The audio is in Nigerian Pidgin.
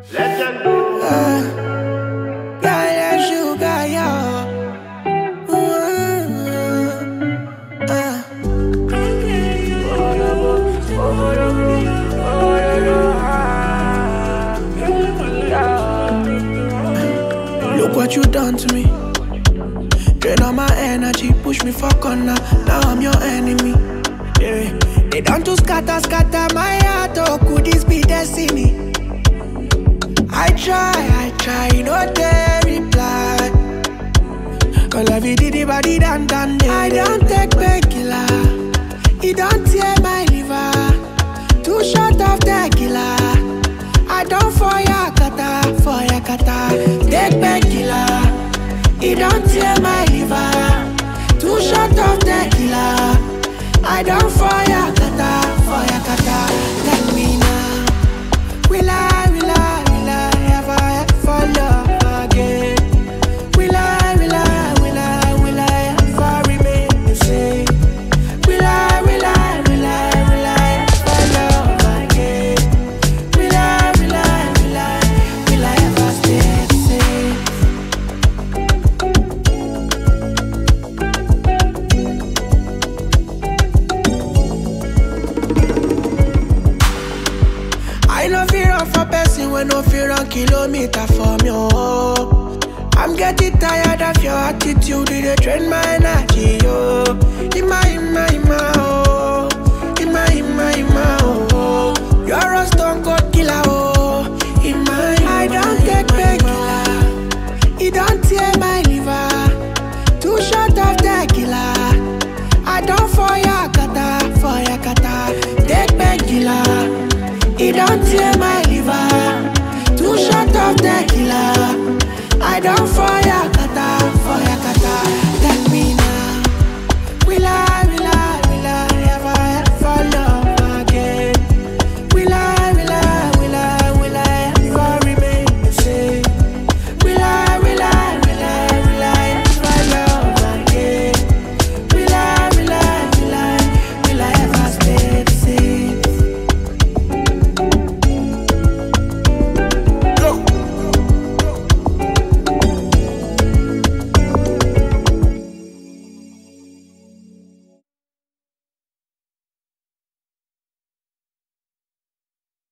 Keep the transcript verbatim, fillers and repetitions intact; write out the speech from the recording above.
Legend. Uh, girl, that sugar, yo. Ooh, uh. Look what you done to me. Drain all my energy, push me for corner. Now I'm your enemy. Yeah. They done to scatter, scatter my heart. Oh, could this be destiny? I try, I try, no they reply. Cause I be did the body done done day. I don't take painkiller. It don't tear my liver. Too short of tequila. I don't for ya kata, for ya kata. Take painkiller. It don't tear my liver. Too short of tequila. I don't for ya kata, for ya kata. Tell me now, will I, will I, will I ever, ever love again? Will I, will I, will I, will I ever remain the same? Will I, will I, will I, will I ever love again? Will I, will I, will I, will I ever stay the same? I no fear of a person when no fear on kilometer from you. I'm getting tired of your attitude, it drain my energy, yo. Ima, ima, ima, oh. Ima, ima, ima, oh. You're a stone cold killer, oh. Ima, ima, I don't take painkiller. It don't tear my liver. Too short of tequila. I don't for ya kata, for ya kata. Take painkiller. It don't tear my liver. Too short of tequila. I don't for